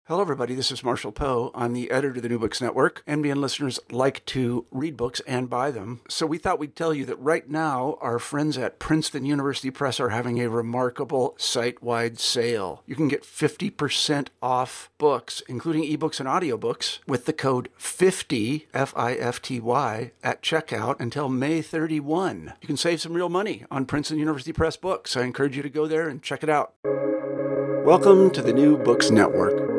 Hello, everybody. This is Marshall Poe. I'm the editor of the New Books Network. NBN listeners like to read books and buy them. So we thought we'd tell you that right now, our friends at Princeton University Press are having a remarkable site-wide sale. You can get 50% off books, including ebooks and audiobooks, with the code 50, F-I-F-T-Y, at checkout until May 31. You can save some real money on Princeton University Press books. I encourage you to go there and check it out. Welcome to the New Books Network.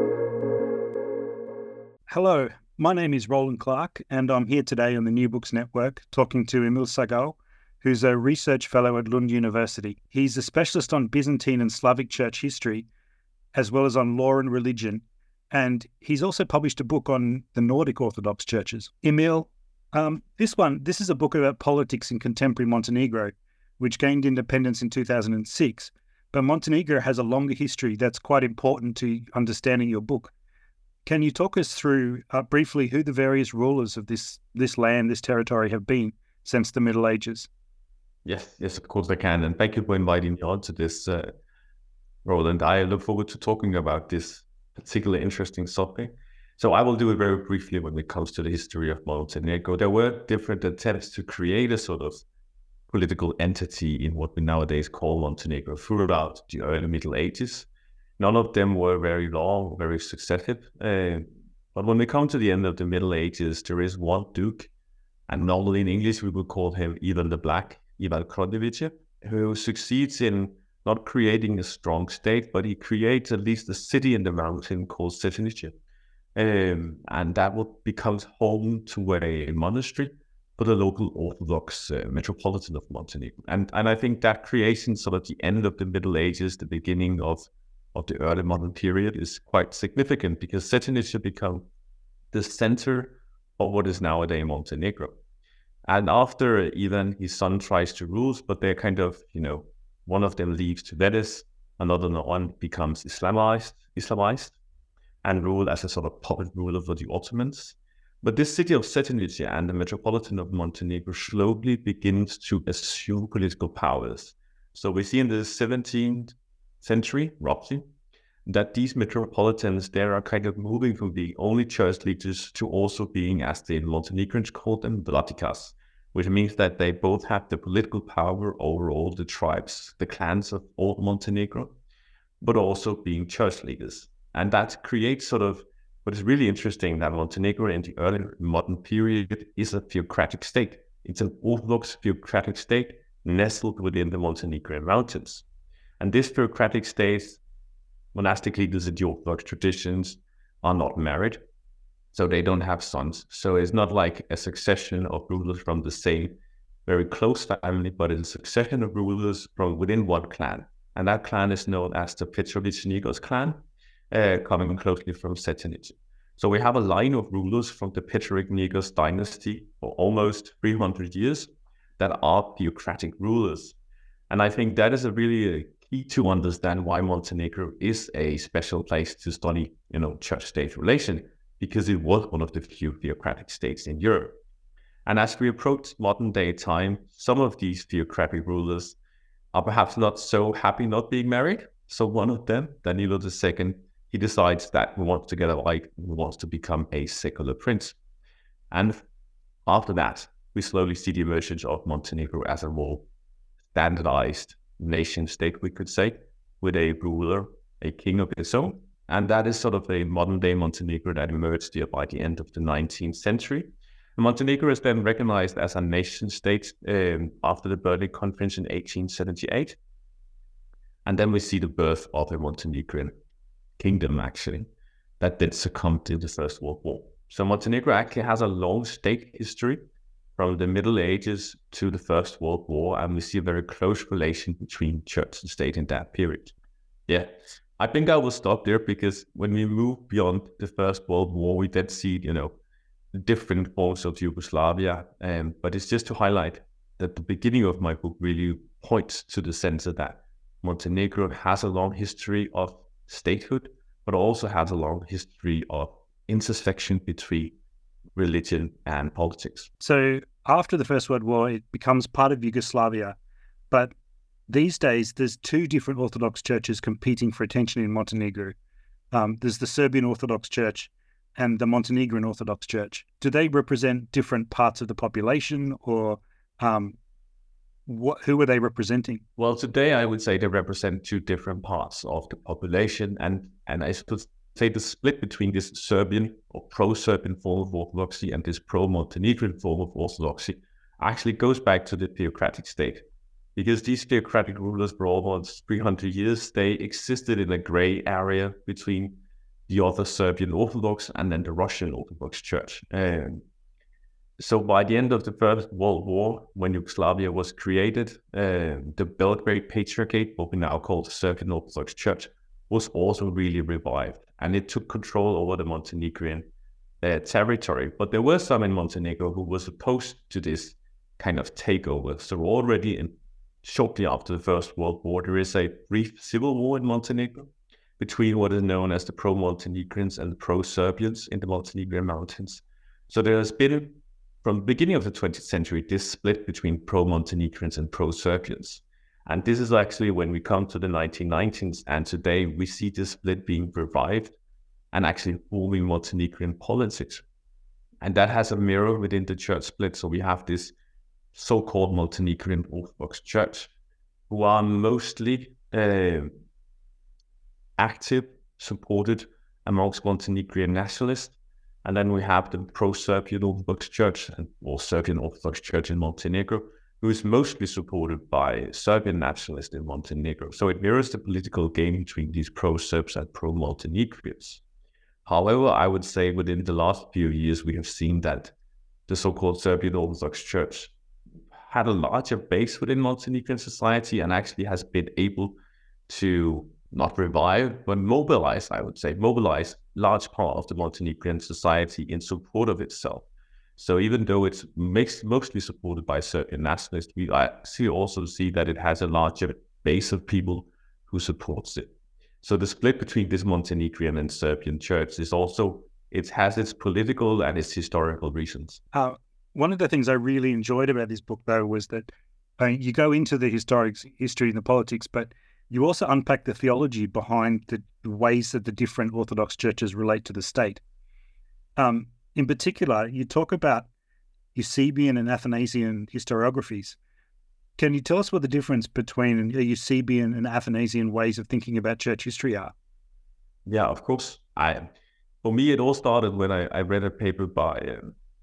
Hello, my name is Roland Clark, and I'm here today on the New Books Network talking to Emil Sagal, who's a research fellow at Lund University. He's a specialist on Byzantine and Slavic church history, as well as on law and religion, and he's also published a book on the Nordic Orthodox churches. Emil, this is a book about politics in contemporary Montenegro, which gained independence in 2006, but Montenegro has a longer history that's quite important to understanding your book. Can you talk us through briefly who the various rulers of this land, this territory have been since the Middle Ages? Yes, of course I can. And thank you for inviting me on to this, Roland. I look forward to talking about this particularly interesting topic. So I will do it very briefly when it comes to the history of Montenegro. There were different attempts to create a sort of political entity in what we nowadays call Montenegro throughout the early Middle Ages. None of them were very long, very successive. But when we come to the end of the Middle Ages, there is one duke, and normally in English we would call him Ivan the Black, Ivan Kronević, who succeeds in not creating a strong state, but he creates at least a city in the mountain called Cetinje. And that becomes home to a monastery for the local Orthodox metropolitan of Montenegro. And I think that creation, sort of the end of the Middle Ages, the beginning of the early modern period, is quite significant because Cetinje become the center of what is nowadays Montenegro. And after Ivan, his son tries to rule, but they're kind of, one of them leaves to Venice, another one becomes Islamized and rule as a sort of puppet ruler for the Ottomans. But this city of Cetinje and the metropolitan of Montenegro slowly begins to assume political powers. So we see in the 17th century, roughly, that these metropolitans there are kind of moving from being only church leaders to also being, as the Montenegrins called them, vladikas, which means that they both have the political power over all the tribes, the clans of old Montenegro, but also being church leaders. And that creates sort of what is really interesting, that Montenegro in the early modern period is a theocratic state. It's an Orthodox theocratic state nestled within the Montenegrin mountains. And this theocratic state, monastic leaders in the Orthodox traditions are not married, so they don't have sons. So it's not like a succession of rulers from the same very close family, but it's a succession of rulers from within one clan. And that clan is known as the Petrović-Njegoš clan, coming closely from Cetinje. So we have a line of rulers from the Petrović-Njegoš dynasty for almost 300 years that are theocratic rulers. And I think that is a really key to understand why Montenegro is a special place to study, church-state relation, because it was one of the few theocratic states in Europe. And as we approach modern-day time, some of these theocratic rulers are perhaps not so happy not being married. So one of them, Danilo II, he decides that he wants to get a wife, he wants to become a secular prince. And after that, we slowly see the emergence of Montenegro as a more standardized nation state, we could say, with a ruler, a king of its own. And that is sort of a modern day Montenegro that emerged here by the end of the 19th century. And Montenegro is then recognized as a nation state after the Berlin Conference in 1878. And then we see the birth of a Montenegrin kingdom, actually, that then succumbed in the First World War. So Montenegro actually has a long state history from the Middle Ages to the First World War, and we see a very close relation between church and state in that period. Yeah, I think I will stop there because when we move beyond the First World War, we then see, different forms of Yugoslavia. But it's just to highlight that the beginning of my book really points to the sense that Montenegro has a long history of statehood, but also has a long history of intersection between religion and politics. So after the First World War, it becomes part of Yugoslavia, but these days there's two different Orthodox churches competing for attention in Montenegro. There's the Serbian Orthodox Church and the Montenegrin Orthodox Church. Do they represent different parts of the population, or who are they representing? Well, today I would say they represent two different parts of the population, and I should say the split between this Serbian or pro-Serbian form of Orthodoxy and this pro-Montenegrin form of Orthodoxy actually goes back to the theocratic state. Because these theocratic rulers for almost 300 years, they existed in a gray area between the other Serbian Orthodox and then the Russian Orthodox Church. So by the end of the First World War, when Yugoslavia was created, the Belgrade Patriarchate, what we now call the Serbian Orthodox Church, was also really revived. And it took control over the Montenegrin territory. But there were some in Montenegro who were opposed to this kind of takeover. So already shortly after the First World War, there is a brief civil war in Montenegro between what is known as the pro-Montenegrins and the pro-Serbians in the Montenegrin mountains. So there has been, from the beginning of the 20th century, this split between pro-Montenegrins and pro-Serbians. And this is actually when we come to the 1990s, and today we see this split being revived and actually forming Montenegrin politics. And that has a mirror within the church split. So we have this so-called Montenegrin Orthodox Church, who are mostly active, supported amongst Montenegrin nationalists. And then we have the pro-Serbian Orthodox Church, or Serbian Orthodox Church in Montenegro, who is mostly supported by Serbian nationalists in Montenegro. So it mirrors the political game between these pro-Serbs and pro-Montenegrins. However, I would say within the last few years, we have seen that the so-called Serbian Orthodox Church had a larger base within Montenegrin society and actually has been able to not revive, but mobilize large part of the Montenegrin society in support of itself. So even though it's mostly supported by Serbian nationalists, we also see that it has a larger base of people who supports it. So the split between this Montenegrin and Serbian church is also, it has its political and its historical reasons. One of the things I really enjoyed about this book, though, was that you go into the history and the politics, but you also unpack the theology behind the ways that the different Orthodox churches relate to the state. In particular, you talk about Eusebian and Athanasian historiographies. Can you tell us what the difference between Eusebian and Athanasian ways of thinking about church history are? Yeah, of course. For me, it all started when I read a paper by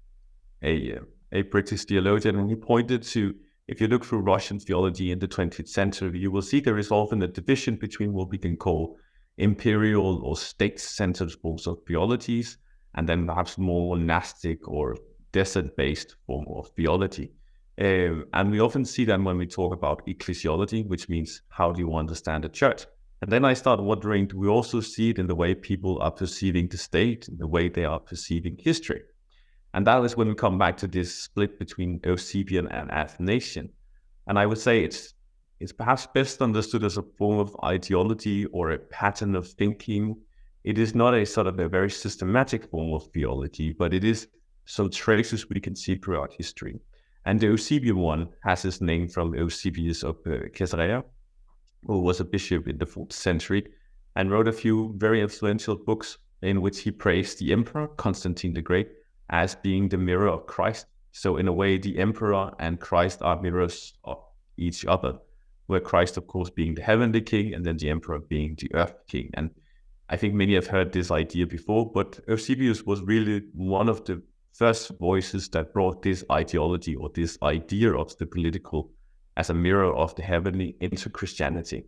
a British theologian, and he pointed to, if you look through Russian theology in the 20th century, you will see there is often a division between what we can call imperial or state-centered forms of theologies, and then perhaps more monastic or desert-based form of theology. And we often see that when we talk about ecclesiology, which means how do you understand the church? And then I start wondering, do we also see it in the way people are perceiving the state, in the way they are perceiving history? And that is when we come back to this split between Eusebian and Athanasian. And I would say it's perhaps best understood as a form of ideology or a pattern of thinking. It is not a sort of a very systematic form of theology, but it is some traces we can see throughout history. And the Eusebian one has its name from Eusebius of Caesarea, who was a bishop in the 4th century and wrote a few very influential books in which he praised the emperor, Constantine the Great, as being the mirror of Christ. So in a way, the emperor and Christ are mirrors of each other, where Christ, of course, being the heavenly king, and then the emperor being the earth king. And I think many have heard this idea before, but Eusebius was really one of the first voices that brought this ideology or this idea of the political as a mirror of the heavenly into Christianity.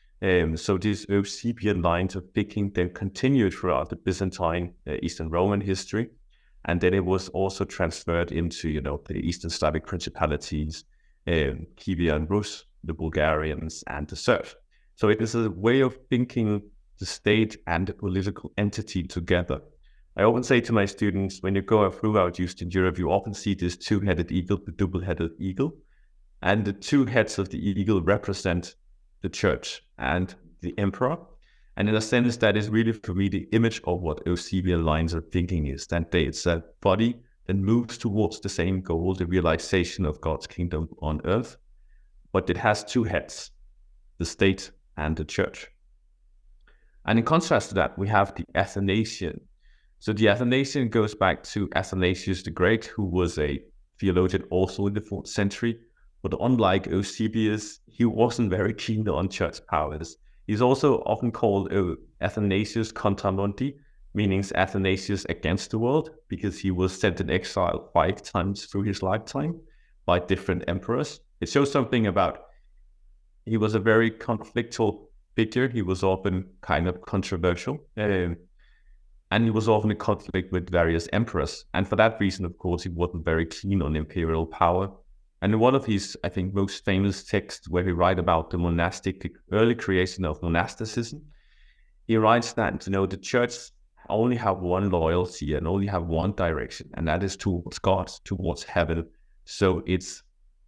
So these Eusebian lines of thinking then continued throughout the Byzantine, Eastern Roman history. And then it was also transferred into, the Eastern Slavic principalities, Kievan Rus, the Bulgarians, and the Serbs. So it is a way of thinking the state and the political entity together. I often say to my students, when you go throughout Eastern Europe, you often see this two-headed eagle, the double-headed eagle. And the two heads of the eagle represent the church and the emperor. And in a sense, that is really, for me, the image of what Eusebian lines of thinking is, that it's a body that moves towards the same goal, the realization of God's kingdom on earth, but it has two heads, the state and the church. And in contrast to that, we have the Athanasian. So the Athanasian goes back to Athanasius the Great, who was a theologian also in the 4th century. But unlike Eusebius, he wasn't very keen on church powers. He's also often called Athanasius contra mundi, meaning Athanasius against the world, because he was sent in exile 5 times through his lifetime by different emperors. It shows something about he was a very conflictual figure. He was often kind of controversial, and he was often in conflict with various emperors. And for that reason, of course, he wasn't very keen on imperial power. And in one of his, I think, most famous texts, where he writes about the early creation of monasticism, he writes that, the church only have one loyalty and only have one direction, and that is towards God, towards heaven. So its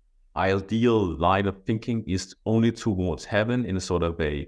ideal line of thinking is only towards heaven in a sort of a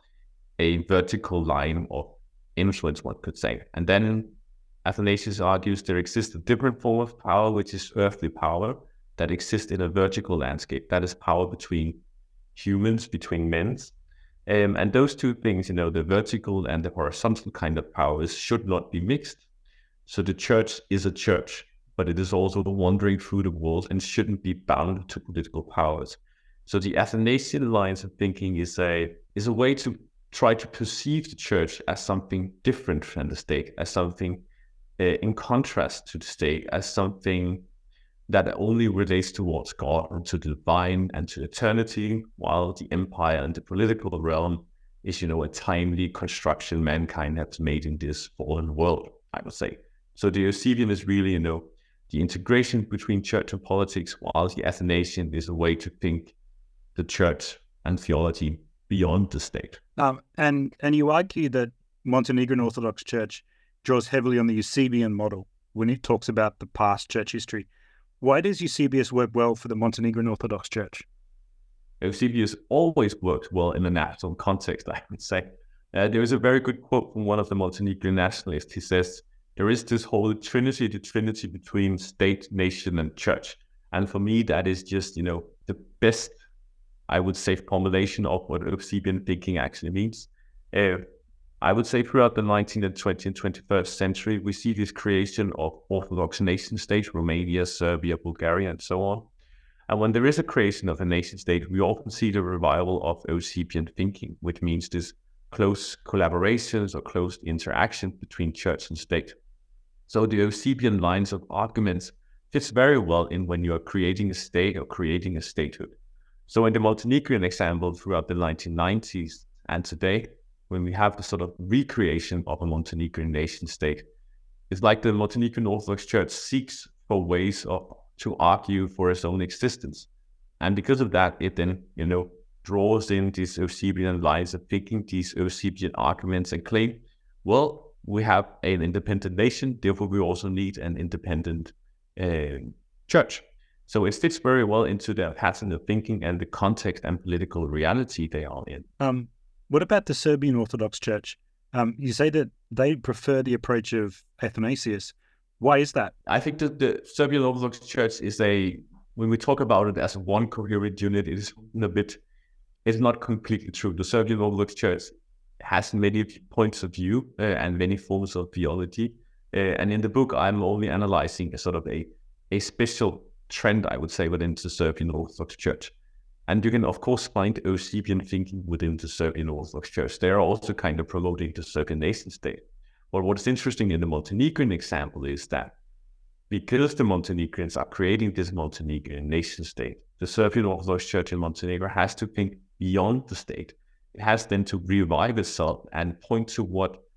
vertical line of influence, one could say. And then Athanasius argues there exists a different form of power, which is earthly power, that exists in a vertical landscape. That is power between humans, between men. And those two things, the vertical and the horizontal kind of powers should not be mixed. So the church is a church, but it is also the wandering through the world and shouldn't be bound to political powers. So the Athanasian lines of thinking is a way to try to perceive the church as something different than the state, as something in contrast to the state, as something that only relates towards God and to the divine and to eternity, while the empire and the political realm is, a timely construction mankind has made in this fallen world, I would say. So the Eusebian is really, the integration between church and politics, while the Athanasian is a way to think the church and theology beyond the state. And you argue that Montenegrin Orthodox Church draws heavily on the Eusebian model when it talks about the past church history. Why does Eusebius work well for the Montenegrin Orthodox Church? Eusebius always works well in a national context, I would say. There is a very good quote from one of the Montenegrin nationalists. He says, there is this whole trinity, the trinity between state, nation, and church. And for me, that is just, the best, I would say, formulation of what Eusebian thinking actually means. I would say throughout the 19th and 20th and 21st century, we see this creation of Orthodox nation states, Romania, Serbia, Bulgaria, and so on. And when there is a creation of a nation state, we often see the revival of Eusebian thinking, which means this close collaborations or close interaction between church and state. So the Eusebian lines of arguments fits very well in when you are creating a state or creating a statehood. So in the Montenegrin example throughout the 1990s and today, when we have the sort of recreation of a Montenegrin nation state, it's like the Montenegrin Orthodox Church seeks for ways to argue for its own existence. And because of that, it then, draws in these Eusebian lines of thinking, these Eusebian arguments, and claim, well, we have an independent nation, therefore we also need an independent church. So it fits very well into their pattern of thinking and the context and political reality they are in. What about the Serbian Orthodox Church? You say that they prefer the approach of Athanasius. Why is that? I think that the Serbian Orthodox Church is when we talk about it as one coherent unit, it is it's not completely true. The Serbian Orthodox Church has many points of view and many forms of theology. And in the book, I'm only analyzing a sort of a special trend, I would say, within the Serbian Orthodox Church. And you can, of course, find Eusebian thinking within the Serbian Orthodox Church. They are also kind of promoting the Serbian nation state. But what's interesting in the Montenegrin example is that because the Montenegrins are creating this Montenegrin nation state, the Serbian Orthodox Church in Montenegro has to think beyond the state. It has then to revive itself and point to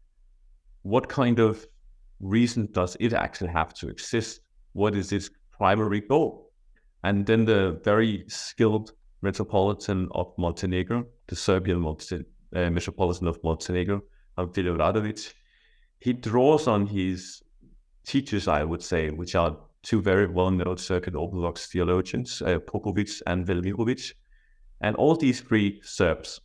what kind of reason does it actually have to exist? What is its primary goal? And then the very skilled Metropolitan of Montenegro, the Serbian Metropolitan of Montenegro, Filip Radović, he draws on his teachers, I would say, which are two very well-known Serbian Orthodox theologians, Popović and Velimirović. And all these three Serbs,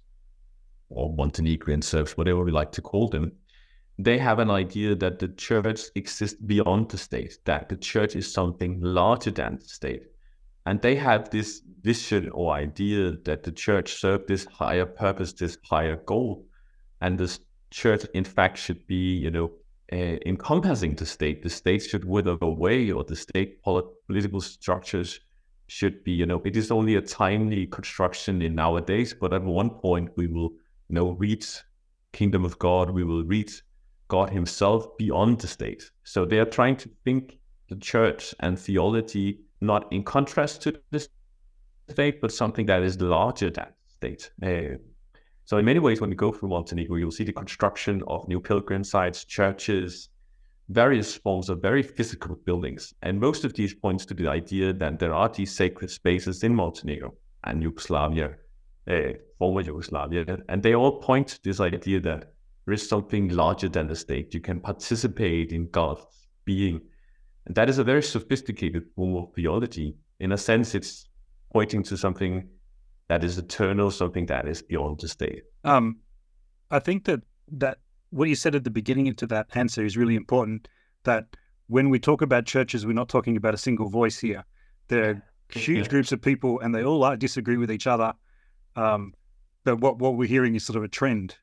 or Montenegrin Serbs, whatever we like to call them, they have an idea that the church exists beyond the state, that the church is something larger than the state. And they have this vision or idea that the church serves this higher purpose, this higher goal. And the church, in fact, should be, encompassing the state. The state should wither away, or the state political structures should be, it is only a timely construction in nowadays, but at one point we will, reach kingdom of God. We will reach God himself beyond the state. So they are trying to think the church and theology not in contrast to the state, but something that is larger than the state. So in many ways, when you go through Montenegro, you'll see the construction of new pilgrim sites, churches, various forms of very physical buildings. And most of these points to the idea that there are these sacred spaces in Montenegro and Yugoslavia, former Yugoslavia, and they all point to this idea that there is something larger than the state. You can participate in God's being. And that is a very sophisticated form of theology. In a sense, it's pointing to something that is eternal, something that is beyond the state. I think that what you said at the beginning into that answer is really important, that when we talk about churches, we're not talking about a single voice here. There are huge groups of people and they all disagree with each other. But what we're hearing is sort of a trend.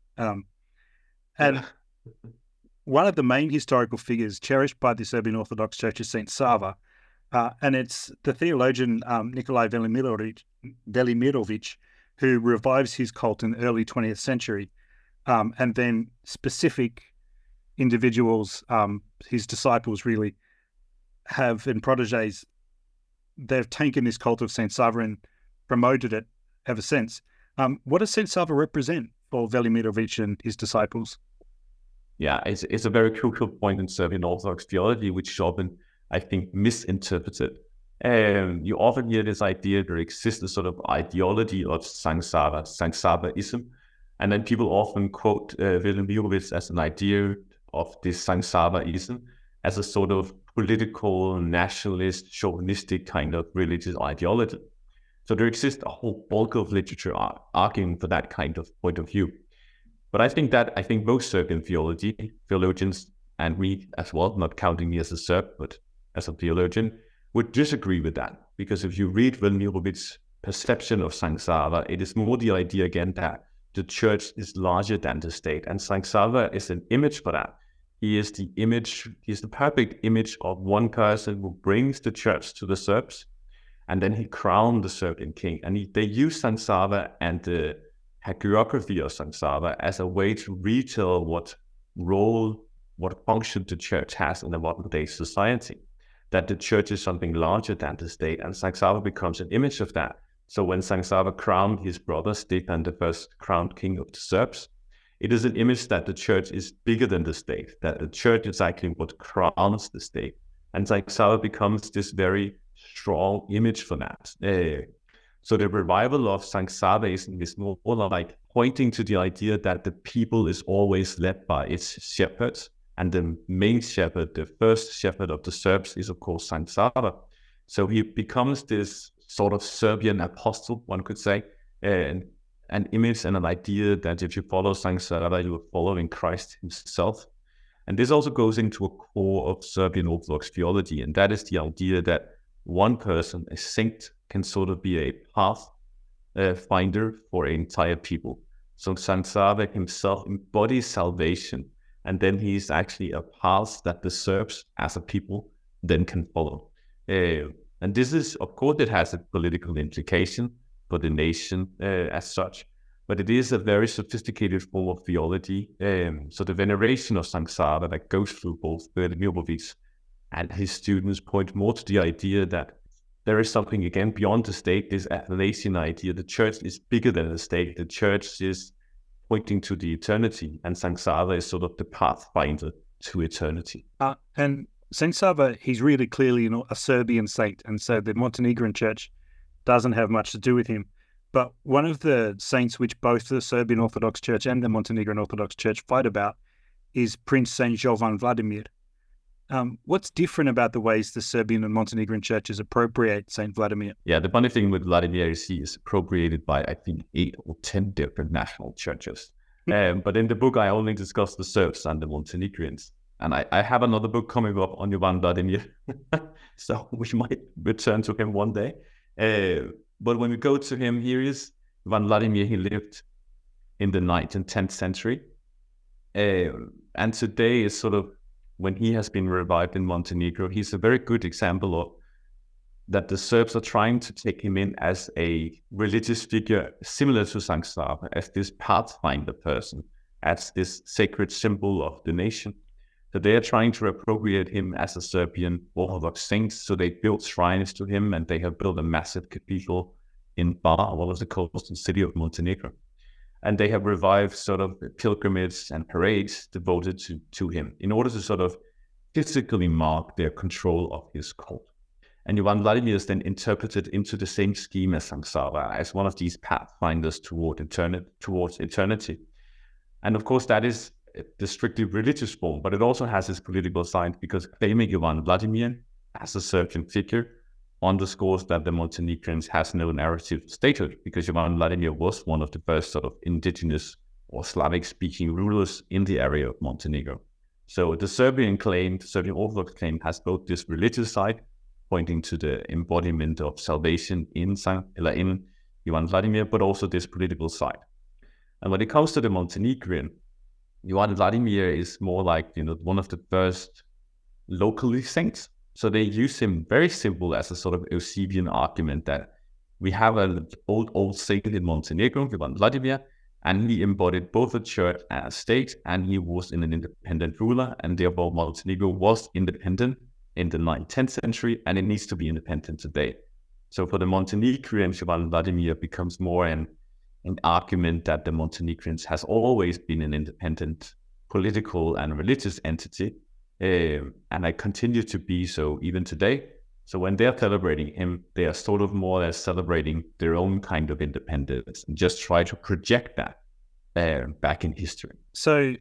And one of the main historical figures cherished by the Serbian Orthodox Church is Saint Sava. And it's the theologian Nikolai Velimirovic who revives his cult in the early 20th century. And then specific individuals, his disciples really and proteges, they've taken this cult of Saint Sava and promoted it ever since. What does Saint Sava represent for Velimirovic and his disciples? Yeah, it's a very crucial point in Serbian Orthodox theology, which is often, I think, misinterpreted. You often hear this idea there exists a sort of ideology of Saint Savaism, and then people often quote Velimirovic as an idea of this Saint Savaism as a sort of political, nationalist, chauvinistic kind of religious ideology. So there exists a whole bulk of literature arguing for that kind of point of view. But I think most Serbian theologians, and me as well, not counting me as a Serb, but as a theologian, would disagree with that. Because if you read Velimirovic's perception of Saint Sava, it is more the idea again that the church is larger than the state. And Saint Sava is an image for that. He is the perfect image of one person who brings the church to the Serbs, and then he crowned the Serbian king. And they use Saint Sava and the hagiography of Saint Sava as a way to retell what role, what function the church has in the modern day society. That the church is something larger than the state, and Saint Sava becomes an image of that. So when Saint Sava crowned his brother Stefan, the first crowned king of the Serbs, it is an image that the church is bigger than the state, that the church is actually what crowns the state. And Saint Sava becomes this very strong image for that. So the revival of Saint Savaism is more like pointing to the idea that the people is always led by its shepherds, and the main shepherd, the first shepherd of the Serbs, is of course Saint Sava. So he becomes this sort of Serbian apostle, one could say, and an image and an idea that if you follow Saint Sava, you are following Christ himself. And this also goes into a core of Serbian Orthodox theology, and that is the idea that one person, a saint, can sort of be a path finder for an entire people. So Saint Sava himself embodies salvation, and then he's actually a path that the Serbs as a people then can follow. And this is, of course, it has a political implication for the nation as such, but it is a very sophisticated form of theology. So the veneration of Saint Sava that goes through both Velimirovic and his students point more to the idea that there is something, again, beyond the state, this Athanasian idea. The church is bigger than the state. The church is pointing to the eternity, and Saint Sava is sort of the pathfinder to eternity. And Saint Sava, he's really clearly a Serbian saint, and so the Montenegrin church doesn't have much to do with him. But one of the saints which both the Serbian Orthodox Church and the Montenegrin Orthodox Church fight about is Prince Saint Jovan Vladimir. What's different about the ways the Serbian and Montenegrin churches appropriate Saint Vladimir? Yeah, the funny thing with Vladimir is he is appropriated by, I think, 8 or 10 different national churches. But in the book, I only discuss the Serbs and the Montenegrins. And I have another book coming up on Jovan Vladimir, so we might return to him one day. But when we go to him, here is Jovan Vladimir. He lived in the 9th and 10th century. And today is sort of when he has been revived in Montenegro, he's a very good example of that the Serbs are trying to take him in as a religious figure similar to Sankt Sava, as this pathfinder person, as this sacred symbol of the nation. So they are trying to appropriate him as a Serbian Orthodox saint. So they built shrines to him, and they have built a massive cathedral in Bar, what was the coastal city of Montenegro. And they have revived sort of pilgrimages and parades devoted to him in order to sort of physically mark their control of his cult. And Jovan Vladimir is then interpreted into the same scheme as Sankt Sava, as one of these pathfinders towards eternity. And of course, that is the strictly religious form, but it also has its political side, because claiming Jovan Vladimir as a Serbian figure underscores that the Montenegrins has no narrative statehood, because Jovan Vladimir was one of the first sort of indigenous or Slavic-speaking rulers in the area of Montenegro. So the Serbian claim, the Serbian Orthodox claim, has both this religious side, pointing to the embodiment of salvation in Jovan Vladimir, but also this political side. And when it comes to the Montenegrin, Jovan Vladimir is more like, one of the first locally saints. So they use him very simple as a sort of Eusebian argument that we have an old saint in Montenegro, Jovan Vladimir, and he embodied both a church and a state, and he was an independent ruler, and therefore Montenegro was independent in the 10th century, and it needs to be independent today. So for the Montenegrins, Jovan Vladimir becomes more an argument that the Montenegrins has always been an independent political and religious entity, and I continue to be so even today. So when they're celebrating him, they are sort of more or less celebrating their own kind of independence and just try to project that back in history. So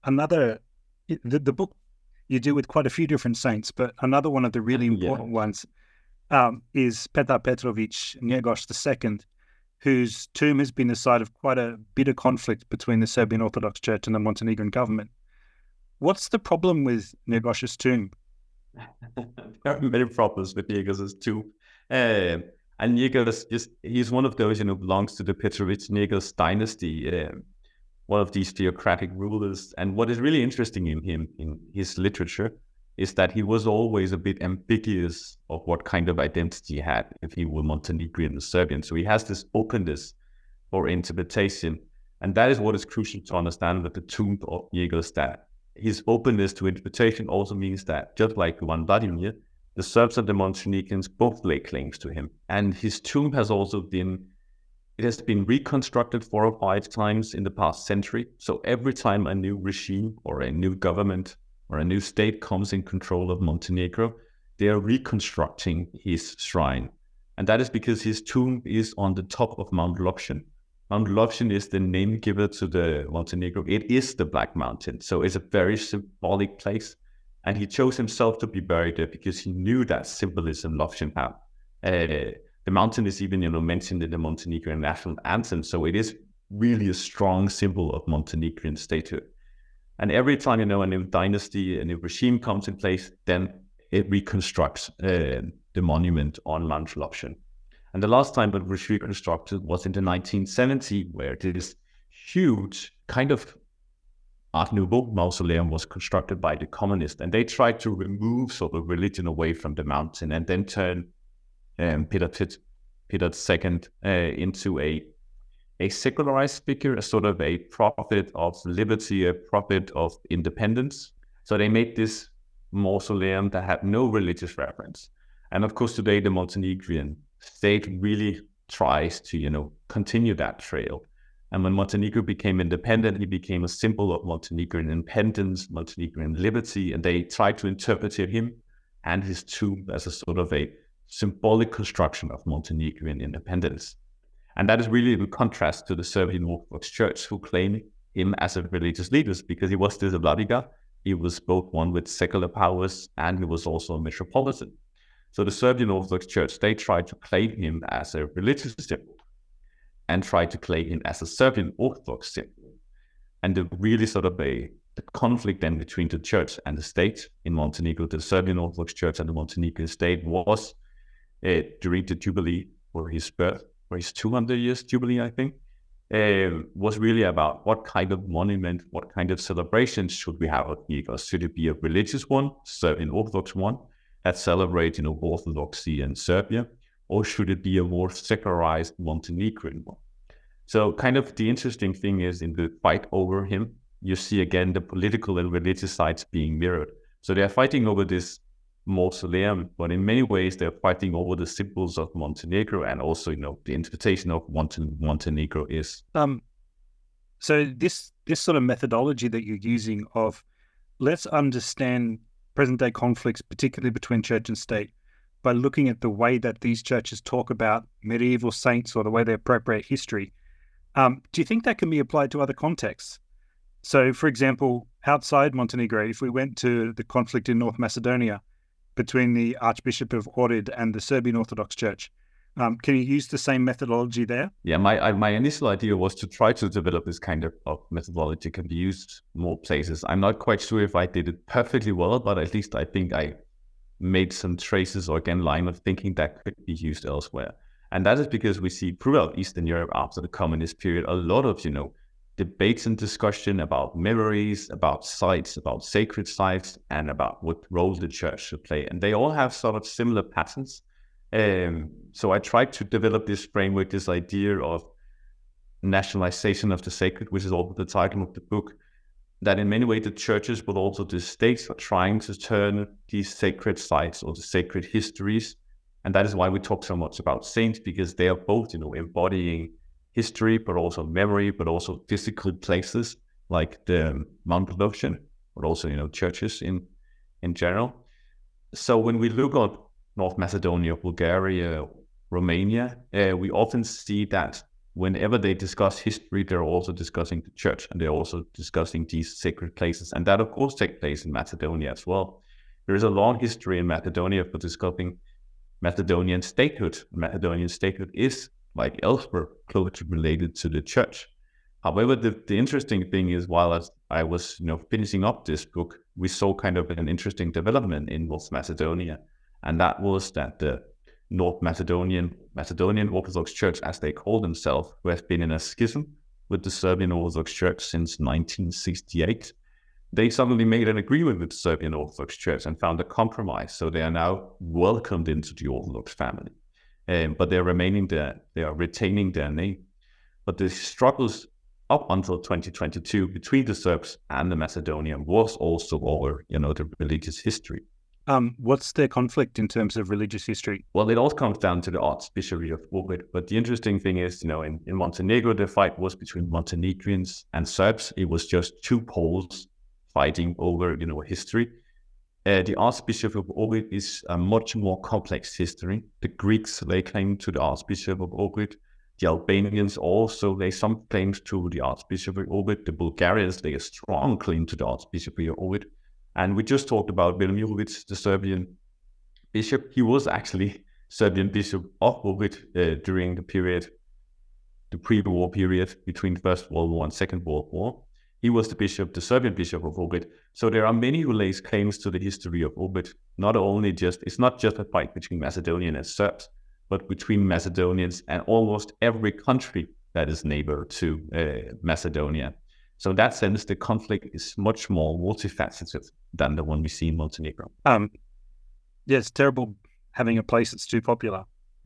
the book you do with quite a few different saints, but another one of the really important ones is Petar Petrovic Njegoš II, whose tomb has been the site of quite a bitter conflict between the Serbian Orthodox Church and the Montenegrin government. What's the problem with Njegoš's tomb? There are many problems with Njegoš's tomb. And Njegoš, he's one of those, belongs to the Petrović-Njegoš dynasty, one of these theocratic rulers. And what is really interesting in him, in his literature, is that he was always a bit ambiguous of what kind of identity he had, if he were Montenegrin or Serbian. So he has this openness for interpretation. And that is what is crucial to understand with the tomb of Njegoš, that his openness to interpretation also means that, just like Jovan Vladimir, the Serbs and the Montenegrins both lay claims to him. And his tomb has also been reconstructed 4 or 5 times in the past century. So every time a new regime or a new government or a new state comes in control of Montenegro, they are reconstructing his shrine. And that is because his tomb is on the top of Mount Lopšin. Mount Lopšin is the name given to the Montenegro. It is the Black Mountain. So it's a very symbolic place. And he chose himself to be buried there because he knew that symbolism Lopšin had. The mountain is even, mentioned in the Montenegrin national anthem. So it is really a strong symbol of Montenegrin statehood. And every time, a new dynasty, a new regime comes in place, then it reconstructs the monument on Mount Lopšin. And the last time it was reconstructed was in the 1970s, where this huge kind of Art Nouveau mausoleum was constructed by the communists. And they tried to remove sort of religion away from the mountain and then turn Petar II into a secularized figure, a sort of a prophet of liberty, a prophet of independence. So they made this mausoleum that had no religious reference. And of course, today the Montenegrin state really tries to, continue that trail. And when Montenegro became independent, he became a symbol of Montenegrin independence, Montenegrin liberty, and they tried to interpret him and his tomb as a sort of a symbolic construction of Montenegrin independence. And that is really in contrast to the Serbian Orthodox Church, who claim him as a religious leader, because he was this Vladika. He was both one with secular powers, and he was also a metropolitan. So the Serbian Orthodox Church, they tried to claim him as a religious symbol and tried to claim him as a Serbian Orthodox symbol. And the really sort of the conflict then between the church and the state in Montenegro, the Serbian Orthodox Church and the Montenegrin state, was during the Jubilee for his birth, for his 200 years Jubilee, I think. was really about what kind of monument, what kind of celebrations should we have at Nikos? Should it be a religious one, Serbian Orthodox one, that celebrates, Orthodoxy in Serbia, or should it be a more secularized Montenegrin one? So kind of the interesting thing is in the fight over him, you see again the political and religious sides being mirrored. So they're fighting over this mausoleum, but in many ways they're fighting over the symbols of Montenegro and also, the interpretation of Montenegro is. So this sort of methodology that you're using of let's understand present day conflicts, particularly between church and state, by looking at the way that these churches talk about medieval saints or the way they appropriate history. Do you think that can be applied to other contexts? So, for example, outside Montenegro, if we went to the conflict in North Macedonia between the Archbishop of Ohrid and the Serbian Orthodox Church, can you use the same methodology there? Yeah, my initial idea was to try to develop this kind of methodology can be used more places. I'm not quite sure if I did it perfectly well, but at least I think I made some traces or again line of thinking that could be used elsewhere. And that is because we see throughout Eastern Europe after the communist period a lot of, debates and discussion about memories, about sites, about sacred sites, and about what role the church should play. And they all have sort of similar patterns. So I tried to develop this framework, this idea of nationalization of the sacred, which is also the title of the book, that in many ways the churches, but also the states, are trying to turn these sacred sites or the sacred histories. And that is why we talk so much about saints, because they are both, embodying history, but also memory, but also physical places like the Mount of Ocean, but also, churches in general. So when we look at North Macedonia, Bulgaria, Romania, we often see that whenever they discuss history, they're also discussing the church and they're also discussing these sacred places. And that, of course, takes place in Macedonia as well. There is a long history in Macedonia for discussing Macedonian statehood. Macedonian statehood is, like elsewhere, closely related to the church. However, the interesting thing is, while I was finishing up this book, we saw kind of an interesting development in North Macedonia, and that was that the North Macedonian Orthodox Church, as they call themselves, who have been in a schism with the Serbian Orthodox Church since 1968, they suddenly made an agreement with the Serbian Orthodox Church and found a compromise. So they are now welcomed into the Orthodox family. But they're remaining there, they are retaining their name. But the struggles up until 2022 between the Serbs and the Macedonian was also over, the religious history. What's their conflict in terms of religious history? Well, it all comes down to the Archbishopric of Ohrid. But the interesting thing is, in Montenegro, the fight was between Montenegrins and Serbs. It was just two poles fighting over, history. The Archbishop of Ohrid is a much more complex history. The Greeks lay claim to the Archbishop of Ohrid. The Albanians also lay some claims to the Archbishop of Ohrid. The Bulgarians lay a strong claim to the Archbishop of Ohrid. And we just talked about Velimirovic, the Serbian bishop. He was actually Serbian bishop of Ohrid during the pre-war period between First World War and Second World War. He was the Serbian bishop of Ohrid. So there are many who lay claims to the history of Ohrid. It's not just a fight between Macedonian and Serbs, but between Macedonians and almost every country that is neighbor to Macedonia. So in that sense, the conflict is much more multifaceted than the one we see in Montenegro. Yeah, it's terrible having a place that's too popular.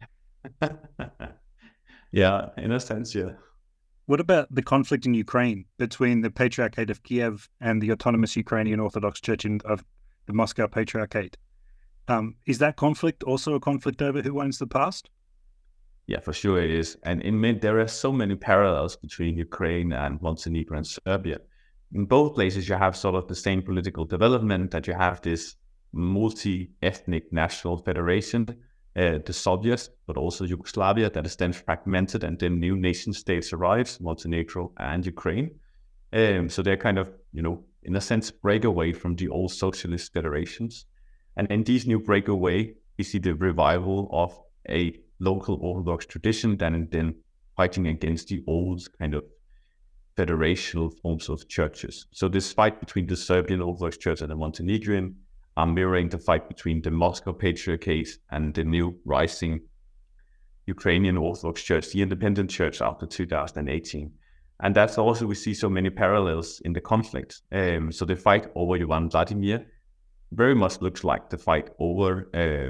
Yeah, in a sense, yeah. What about the conflict in Ukraine between the Patriarchate of Kiev and the Autonomous Ukrainian Orthodox Church of the Moscow Patriarchate? Is that conflict also a conflict over who owns the past? Yeah, for sure it is. And there are so many parallels between Ukraine and Montenegro and Serbia. In both places, you have sort of the same political development, that you have this multi-ethnic national federation, the Soviet, but also Yugoslavia, that is then fragmented, and then new nation states arrive, Montenegro and Ukraine. So they're kind of, in a sense, break away from the old socialist federations. And in these new breakaway, we see the revival of a local Orthodox tradition then fighting against the old kind of federational forms of churches. So this fight between the Serbian Orthodox Church and the Montenegrin are mirroring the fight between the Moscow Patriarchate and the new rising Ukrainian Orthodox Church, the independent church after 2018. And that's also, we see so many parallels in the conflict. So the fight over Ivan Vladimir very much looks like the fight over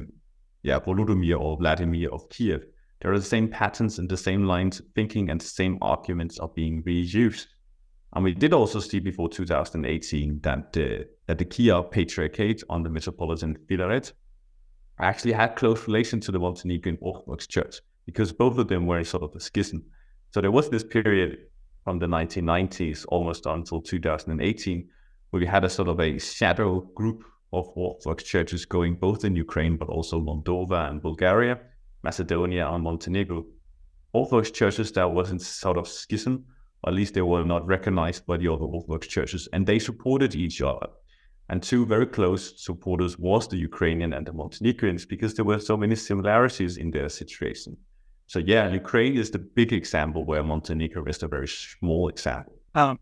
Volodymyr or Vladimir of Kiev. There are the same patterns and the same lines of thinking and the same arguments are being reused. And we did also see before 2018 that the Kiev Patriarchate on the Metropolitan Philaret actually had close relation to the Montenegrin Orthodox Church, because both of them were in sort of a schism. So there was this period from the 1990s almost until 2018, where we had a sort of a shadow group of Orthodox churches going both in Ukraine, but also Moldova and Bulgaria, Macedonia and Montenegro. Orthodox churches that wasn't sort of schism, or at least they were not recognized by the other Orthodox churches, and they supported each other. And two very close supporters was the Ukrainian and the Montenegrins, because there were so many similarities in their situation. So yeah, Ukraine is the big example, where Montenegro is a very small example.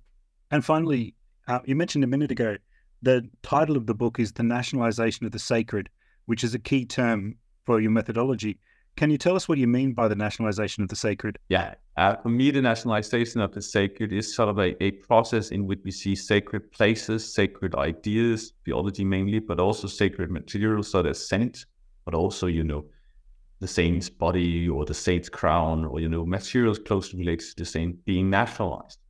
And finally, you mentioned a minute ago, the title of the book is The Nationalization of the Sacred, which is a key term for your methodology. Can you tell us what you mean by the nationalization of the sacred? Yeah, for me, the nationalization of the sacred is sort of a process in which we see sacred places, sacred ideas, theology mainly, but also sacred materials, so the saint, but also, the saint's body or the saint's crown, or, materials closely related to the saint being nationalized.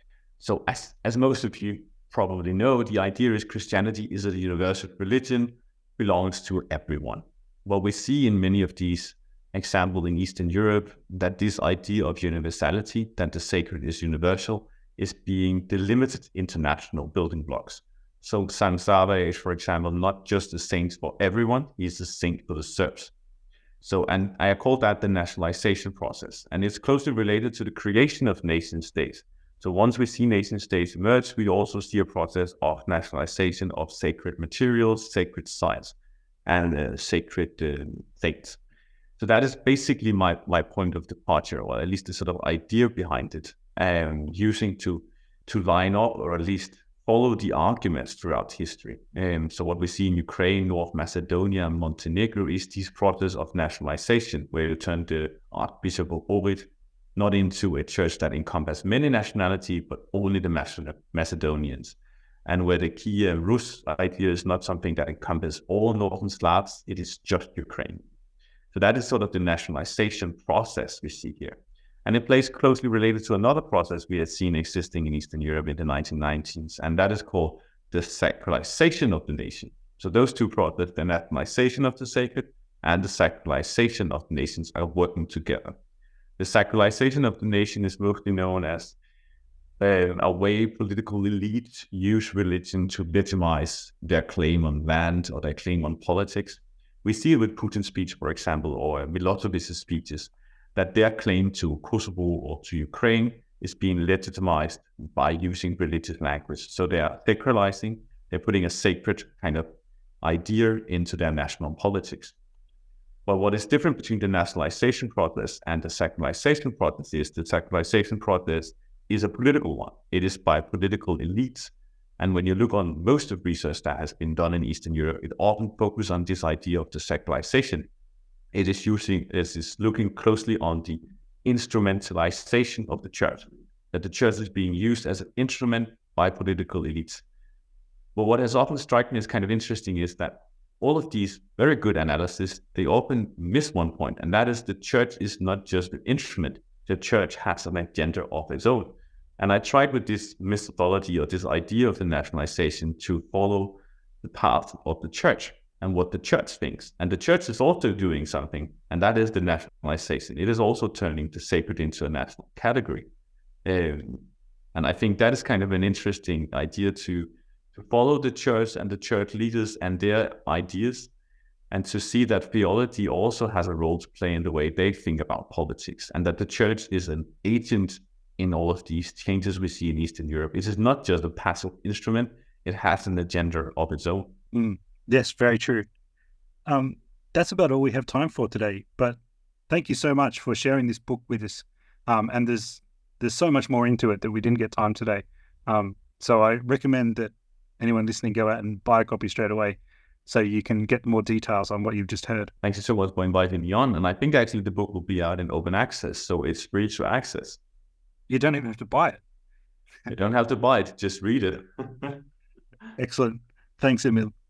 So as most of you probably know, the idea is Christianity is a universal religion, belongs to everyone. What we see in many of these examples in Eastern Europe, that this idea of universality, that the sacred is universal, is being delimited into national building blocks. So Saint Sava is, for example, not just a saint for everyone, he's a saint for the Serbs. So, and I call that the nationalization process, and it's closely related to the creation of nation states. So once we see nation states emerge, we also see a process of nationalization of sacred materials, sacred sites, and sacred things. So that is basically my point of departure, or at least the sort of idea behind it, using to line up, or at least follow the arguments throughout history. So what we see in Ukraine, North Macedonia, and Montenegro is this process of nationalization, where you turn the Archbishop of Ohrid not into a church that encompasses many nationalities, but only the Macedonians. And where the key Rus idea is not something that encompasses all Northern Slavs, it is just Ukraine. So that is sort of the nationalization process we see here. And it plays closely related to another process we had seen existing in Eastern Europe in the 1990s, and that is called the sacralization of the nation. So those two processes, the nationalization of the sacred and the sacralization of the nations, are working together. The sacralization of the nation is mostly known as a way political elites use religion to legitimize their claim on land or their claim on politics. We see it with Putin's speech, for example, or Milosevic's speeches, that their claim to Kosovo or to Ukraine is being legitimized by using religious language. So they are sacralizing, they're putting a sacred kind of idea into their national politics. But what is different between the nationalization process and the sacralization process is the sacralization process is a political one. It is by political elites. And when you look on most of research that has been done in Eastern Europe, it often focuses on this idea of the sacralization. It is looking closely on the instrumentalization of the church, that the church is being used as an instrument by political elites. But what has often struck me as kind of interesting is that all of these very good analysis, they often miss one point, and that is the church is not just an instrument. The church has an agenda of its own. And I tried with this methodology or this idea of the nationalization to follow the path of the church and what the church thinks. And the church is also doing something, and that is the nationalization. It is also turning the sacred into a national category. And I think that is kind of an interesting idea to follow the church and the church leaders and their ideas, and to see that theology also has a role to play in the way they think about politics, and that the church is an agent in all of these changes we see in Eastern Europe. It is not just a passive instrument, it has an agenda of its own. Yes, very true. That's about all we have time for today, but thank you so much for sharing this book with us. And there's so much more into it that we didn't get time today. So I recommend that anyone listening go out and buy a copy straight away. so you can get more details on what you've just heard. Thank you so much for inviting me on. And I think actually the book will be out in open access, so it's free to access. You don't even have to buy it. You don't have to buy it, just read it. Excellent. Thanks, Emil.